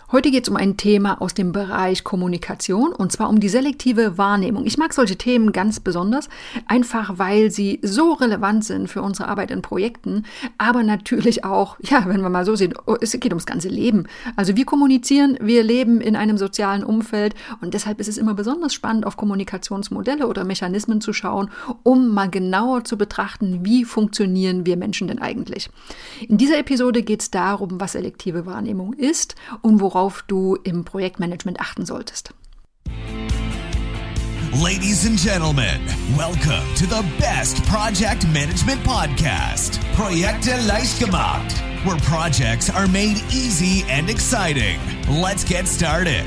Heute geht es um ein Thema aus dem Bereich Kommunikation und zwar um die selektive Wahrnehmung. Ich mag solche Themen ganz besonders, einfach weil sie so relevant sind für unsere Arbeit in Projekten, aber natürlich auch, wenn wir mal so sehen, es geht ums ganze Leben. Also wir kommunizieren, wir leben in einem sozialen Umfeld und deshalb ist es immer besonders spannend, auf Kommunikationsmodelle oder Mechanismen zu schauen, um mal genauer zu betrachten, wie funktionieren wir Menschen denn eigentlich. In dieser Episode geht es darum, was selektive Wahrnehmung ist und worauf du im Projektmanagement achten solltest. Ladies and gentlemen, welcome to the best project management podcast, Projekte leicht gemacht, where projects are made easy and exciting. Let's get started.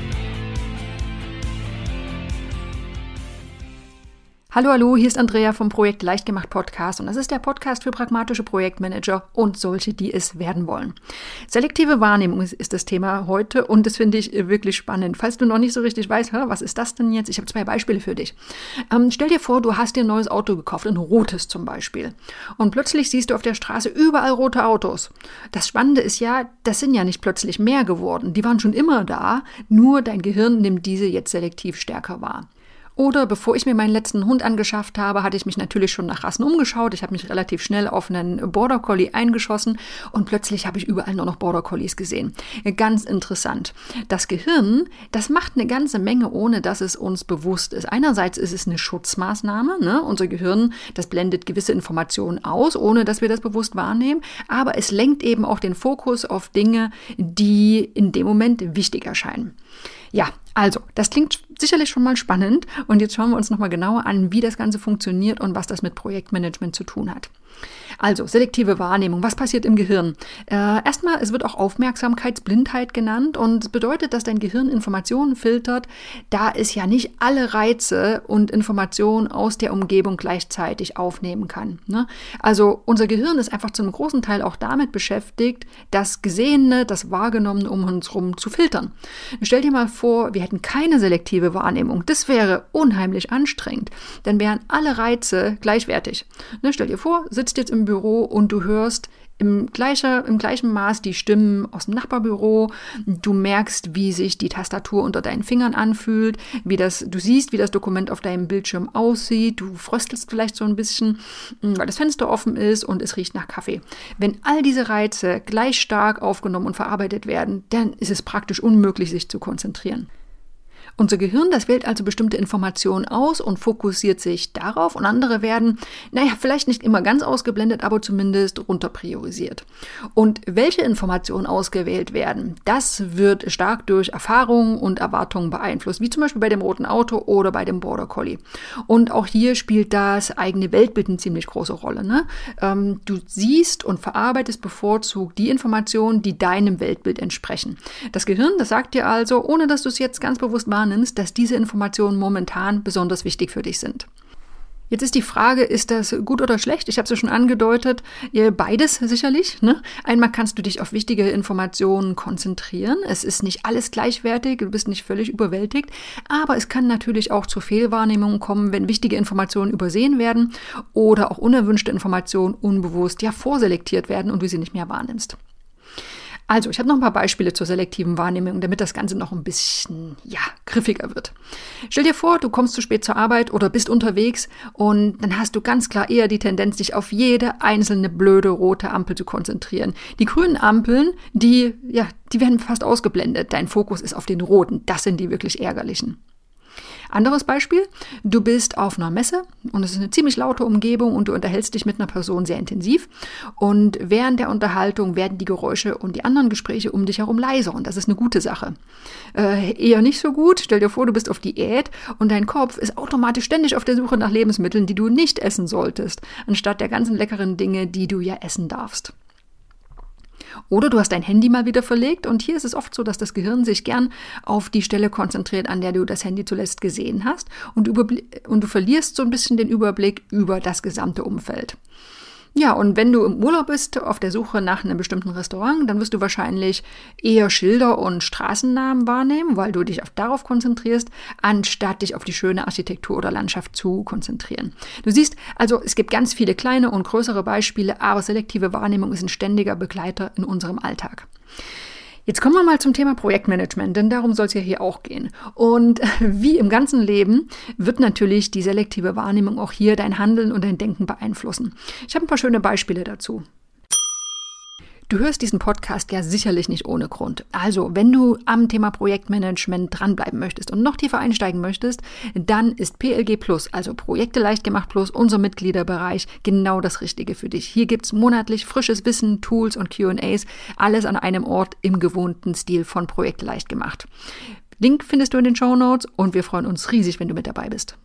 Hallo, hier ist Andrea vom Projekt Leicht gemacht Podcast und das ist der Podcast für pragmatische Projektmanager und solche, die es werden wollen. Selektive Wahrnehmung ist das Thema heute und das finde ich wirklich spannend. Falls du noch nicht so richtig weißt, was ist das denn jetzt? Ich habe 2 Beispiele für dich. Stell dir vor, du hast dir ein neues Auto gekauft, ein rotes zum Beispiel. Und plötzlich siehst du auf der Straße überall rote Autos. Das Spannende ist ja, das sind ja nicht plötzlich mehr geworden. Die waren schon immer da, nur dein Gehirn nimmt diese jetzt selektiv stärker wahr. Oder bevor ich mir meinen letzten Hund angeschafft habe, hatte ich mich natürlich schon nach Rassen umgeschaut. Ich habe mich relativ schnell auf einen Border Collie eingeschossen und plötzlich habe ich überall nur noch Border Collies gesehen. Ganz interessant. Das Gehirn, das macht eine ganze Menge, ohne dass es uns bewusst ist. Einerseits ist es eine Schutzmaßnahme, ne? Unser Gehirn, das blendet gewisse Informationen aus, ohne dass wir das bewusst wahrnehmen. Aber es lenkt eben auch den Fokus auf Dinge, die in dem Moment wichtig erscheinen. Ja, also, das klingt sicherlich schon mal spannend und jetzt schauen wir uns nochmal genauer an, wie das Ganze funktioniert und was das mit Projektmanagement zu tun hat. Also, selektive Wahrnehmung. Was passiert im Gehirn? Erstmal, es wird auch Aufmerksamkeitsblindheit genannt und bedeutet, dass dein Gehirn Informationen filtert, da es ja nicht alle Reize und Informationen aus der Umgebung gleichzeitig aufnehmen kann. Ne? Also, unser Gehirn ist einfach zu einem großen Teil auch damit beschäftigt, das Gesehene, das Wahrgenommene um uns herum zu filtern. Stell dir mal vor, wir hätten keine selektive Wahrnehmung. Das wäre unheimlich anstrengend. Dann wären alle Reize gleichwertig. Ne? Stell dir vor, sitzt jetzt im Büro und du hörst im gleichen Maß die Stimmen aus dem Nachbarbüro. Du merkst, wie sich die Tastatur unter deinen Fingern anfühlt, du siehst, wie das Dokument auf deinem Bildschirm aussieht. Du fröstelst vielleicht so ein bisschen, weil das Fenster offen ist und es riecht nach Kaffee. Wenn all diese Reize gleich stark aufgenommen und verarbeitet werden, dann ist es praktisch unmöglich, sich zu konzentrieren. Unser Gehirn, das wählt also bestimmte Informationen aus und fokussiert sich darauf und andere werden, vielleicht nicht immer ganz ausgeblendet, aber zumindest runter priorisiert. Und welche Informationen ausgewählt werden, das wird stark durch Erfahrungen und Erwartungen beeinflusst, wie zum Beispiel bei dem roten Auto oder bei dem Border Collie. Und auch hier spielt das eigene Weltbild eine ziemlich große Rolle. Ne? Du siehst und verarbeitest bevorzugt die Informationen, die deinem Weltbild entsprechen. Das Gehirn, das sagt dir also, ohne dass du es jetzt ganz bewusst wahrnimmst, dass diese Informationen momentan besonders wichtig für dich sind. Jetzt ist die Frage, ist das gut oder schlecht? Ich habe es ja schon angedeutet, beides sicherlich. Ne? Einmal kannst du dich auf wichtige Informationen konzentrieren. Es ist nicht alles gleichwertig, du bist nicht völlig überwältigt. Aber es kann natürlich auch zu Fehlwahrnehmungen kommen, wenn wichtige Informationen übersehen werden oder auch unerwünschte Informationen unbewusst vorselektiert werden und du sie nicht mehr wahrnimmst. Also, ich habe noch ein paar Beispiele zur selektiven Wahrnehmung, damit das Ganze noch ein bisschen, griffiger wird. Stell dir vor, du kommst zu spät zur Arbeit oder bist unterwegs und dann hast du ganz klar eher die Tendenz, dich auf jede einzelne blöde rote Ampel zu konzentrieren. Die grünen Ampeln, die werden fast ausgeblendet. Dein Fokus ist auf den roten. Das sind die wirklich ärgerlichen. Anderes Beispiel, du bist auf einer Messe und es ist eine ziemlich laute Umgebung und du unterhältst dich mit einer Person sehr intensiv und während der Unterhaltung werden die Geräusche und die anderen Gespräche um dich herum leiser und das ist eine gute Sache. Eher nicht so gut, stell dir vor, du bist auf Diät und dein Kopf ist automatisch ständig auf der Suche nach Lebensmitteln, die du nicht essen solltest, anstatt der ganzen leckeren Dinge, die du ja essen darfst. Oder du hast dein Handy mal wieder verlegt und hier ist es oft so, dass das Gehirn sich gern auf die Stelle konzentriert, an der du das Handy zuletzt gesehen hast und du verlierst so ein bisschen den Überblick über das gesamte Umfeld. Ja, und wenn du im Urlaub bist, auf der Suche nach einem bestimmten Restaurant, dann wirst du wahrscheinlich eher Schilder und Straßennamen wahrnehmen, weil du dich darauf konzentrierst, anstatt dich auf die schöne Architektur oder Landschaft zu konzentrieren. Du siehst, also es gibt ganz viele kleine und größere Beispiele, aber selektive Wahrnehmung ist ein ständiger Begleiter in unserem Alltag. Jetzt kommen wir mal zum Thema Projektmanagement, denn darum soll es ja hier auch gehen. Und wie im ganzen Leben wird natürlich die selektive Wahrnehmung auch hier dein Handeln und dein Denken beeinflussen. Ich habe ein paar schöne Beispiele dazu. Du hörst diesen Podcast ja sicherlich nicht ohne Grund. Also, wenn du am Thema Projektmanagement dranbleiben möchtest und noch tiefer einsteigen möchtest, dann ist PLG Plus, also Projekte leicht gemacht Plus, unser Mitgliederbereich, genau das Richtige für dich. Hier gibt's monatlich frisches Wissen, Tools und Q&As, alles an einem Ort im gewohnten Stil von Projekte leicht gemacht. Link findest du in den Shownotes und wir freuen uns riesig, wenn du mit dabei bist.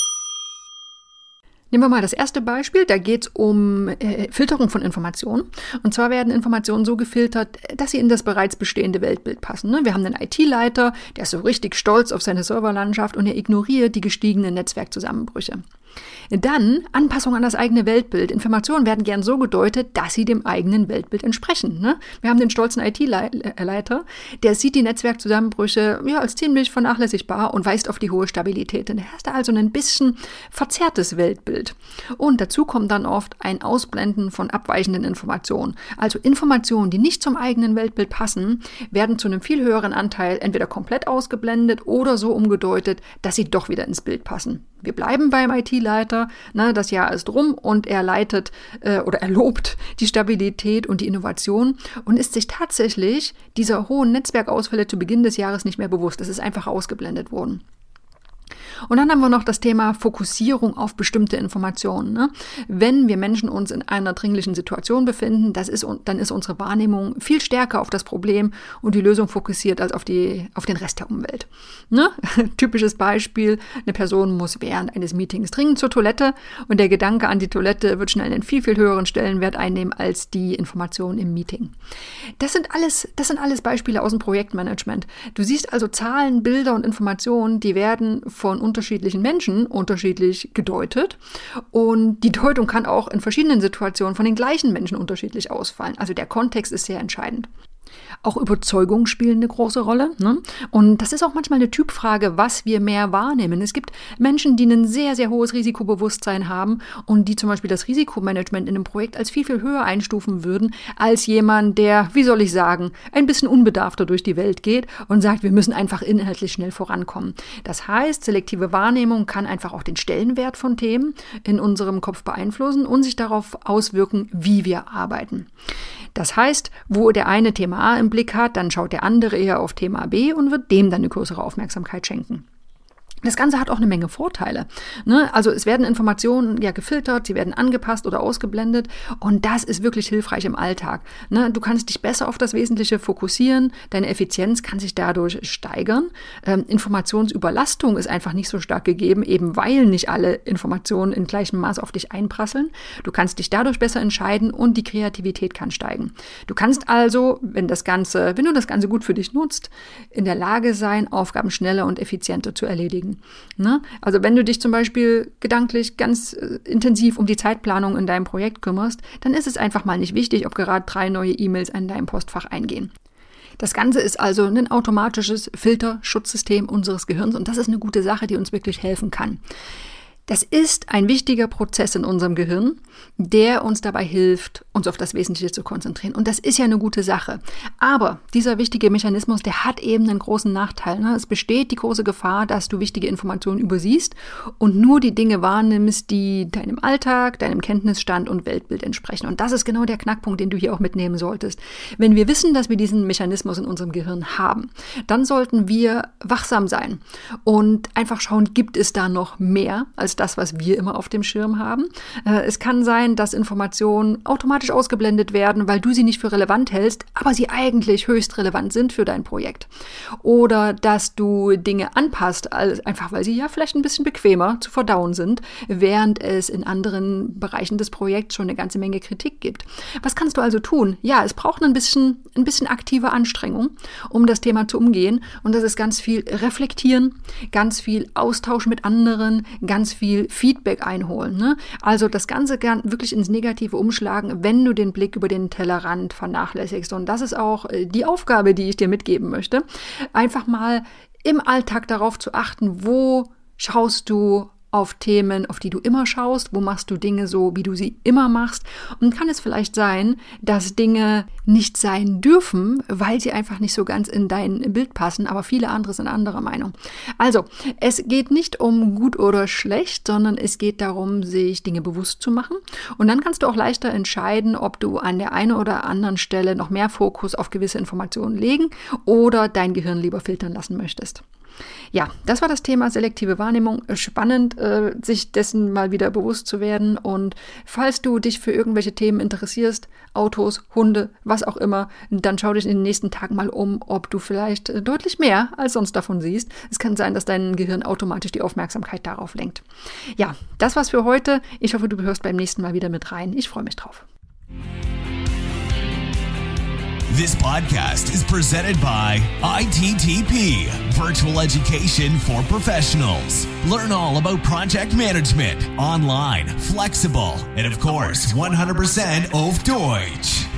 Nehmen wir mal das erste Beispiel, da geht es um Filterung von Informationen. Und zwar werden Informationen so gefiltert, dass sie in das bereits bestehende Weltbild passen. Ne? Wir haben einen IT-Leiter, der ist so richtig stolz auf seine Serverlandschaft und er ignoriert die gestiegenen Netzwerkzusammenbrüche. Dann Anpassung an das eigene Weltbild. Informationen werden gern so gedeutet, dass sie dem eigenen Weltbild entsprechen. Ne? Wir haben den stolzen IT-Leiter, der sieht die Netzwerkzusammenbrüche als ziemlich vernachlässigbar und weist auf die hohe Stabilität. Und er hat also ein bisschen verzerrtes Weltbild. Und dazu kommt dann oft ein Ausblenden von abweichenden Informationen. Also Informationen, die nicht zum eigenen Weltbild passen, werden zu einem viel höheren Anteil entweder komplett ausgeblendet oder so umgedeutet, dass sie doch wieder ins Bild passen. Wir bleiben beim IT-Leiter, das Jahr ist rum und er leitet oder er lobt die Stabilität und die Innovation und ist sich tatsächlich dieser hohen Netzwerkausfälle zu Beginn des Jahres nicht mehr bewusst. Das ist einfach ausgeblendet worden. Und dann haben wir noch das Thema Fokussierung auf bestimmte Informationen. Ne? Wenn wir Menschen uns in einer dringlichen Situation befinden, dann ist unsere Wahrnehmung viel stärker auf das Problem und die Lösung fokussiert als auf den Rest der Umwelt. Ne? Typisches Beispiel, eine Person muss während eines Meetings dringend zur Toilette und der Gedanke an die Toilette wird schnell einen viel, viel höheren Stellenwert einnehmen als die Informationen im Meeting. Das sind alles Beispiele aus dem Projektmanagement. Du siehst also Zahlen, Bilder und Informationen, die werden von unterschiedlichen Menschen unterschiedlich gedeutet und die Deutung kann auch in verschiedenen Situationen von den gleichen Menschen unterschiedlich ausfallen. Also der Kontext ist sehr entscheidend. Auch Überzeugungen spielen eine große Rolle. Ne? Und das ist auch manchmal eine Typfrage, was wir mehr wahrnehmen. Es gibt Menschen, die ein sehr, sehr hohes Risikobewusstsein haben und die zum Beispiel das Risikomanagement in einem Projekt als viel, viel höher einstufen würden, als jemand, der, ein bisschen unbedarfter durch die Welt geht und sagt, wir müssen einfach inhaltlich schnell vorankommen. Das heißt, selektive Wahrnehmung kann einfach auch den Stellenwert von Themen in unserem Kopf beeinflussen und sich darauf auswirken, wie wir arbeiten. Das heißt, wo der eine Thema A im Blick hat, dann schaut der andere eher auf Thema B und wird dem dann eine größere Aufmerksamkeit schenken. Das Ganze hat auch eine Menge Vorteile. Ne? Also es werden Informationen gefiltert, sie werden angepasst oder ausgeblendet und das ist wirklich hilfreich im Alltag. Ne? Du kannst dich besser auf das Wesentliche fokussieren, deine Effizienz kann sich dadurch steigern. Informationsüberlastung ist einfach nicht so stark gegeben, eben weil nicht alle Informationen in gleichem Maß auf dich einprasseln. Du kannst dich dadurch besser entscheiden und die Kreativität kann steigen. Du kannst also, wenn du das Ganze gut für dich nutzt, in der Lage sein, Aufgaben schneller und effizienter zu erledigen. Ne? Also wenn du dich zum Beispiel gedanklich ganz intensiv um die Zeitplanung in deinem Projekt kümmerst, dann ist es einfach mal nicht wichtig, ob gerade 3 neue E-Mails in deinem Postfach eingehen. Das Ganze ist also ein automatisches Filterschutzsystem unseres Gehirns und das ist eine gute Sache, die uns wirklich helfen kann. Das ist ein wichtiger Prozess in unserem Gehirn, der uns dabei hilft, uns auf das Wesentliche zu konzentrieren. Und das ist ja eine gute Sache. Aber dieser wichtige Mechanismus, der hat eben einen großen Nachteil. Ne? Es besteht die große Gefahr, dass du wichtige Informationen übersiehst und nur die Dinge wahrnimmst, die deinem Alltag, deinem Kenntnisstand und Weltbild entsprechen. Und das ist genau der Knackpunkt, den du hier auch mitnehmen solltest. Wenn wir wissen, dass wir diesen Mechanismus in unserem Gehirn haben, dann sollten wir wachsam sein und einfach schauen, gibt es da noch mehr als das, was wir immer auf dem Schirm haben. Es kann sein, dass Informationen automatisch ausgeblendet werden, weil du sie nicht für relevant hältst, aber sie eigentlich höchst relevant sind für dein Projekt. Oder dass du Dinge anpasst, einfach weil sie ja vielleicht ein bisschen bequemer zu verdauen sind, während es in anderen Bereichen des Projekts schon eine ganze Menge Kritik gibt. Was kannst du also tun? Ja, es braucht ein bisschen aktive Anstrengung, um das Thema zu umgehen. Und das ist ganz viel Reflektieren, ganz viel Austausch mit anderen, ganz viel Feedback einholen. Ne? Also das Ganze kann wirklich ins Negative umschlagen, wenn du den Blick über den Tellerrand vernachlässigst. Und das ist auch die Aufgabe, die ich dir mitgeben möchte. Einfach mal im Alltag darauf zu achten, wo schaust du auf Themen, auf die du immer schaust? Wo machst du Dinge so, wie du sie immer machst? Und kann es vielleicht sein, dass Dinge nicht sein dürfen, weil sie einfach nicht so ganz in dein Bild passen, aber viele andere sind anderer Meinung. Also, es geht nicht um gut oder schlecht, sondern es geht darum, sich Dinge bewusst zu machen. Und dann kannst du auch leichter entscheiden, ob du an der einen oder anderen Stelle noch mehr Fokus auf gewisse Informationen legen oder dein Gehirn lieber filtern lassen möchtest. Ja, das war das Thema selektive Wahrnehmung. Spannend, sich dessen mal wieder bewusst zu werden. Und falls du dich für irgendwelche Themen interessierst, Autos, Hunde, was auch immer, dann schau dich in den nächsten Tagen mal um, ob du vielleicht deutlich mehr als sonst davon siehst. Es kann sein, dass dein Gehirn automatisch die Aufmerksamkeit darauf lenkt. Ja, das war's für heute. Ich hoffe, du hörst beim nächsten Mal wieder mit rein. Ich freue mich drauf. This podcast is presented by ITTP, Virtual Education for Professionals. Learn all about project management, online, flexible, and of course, 100% auf Deutsch.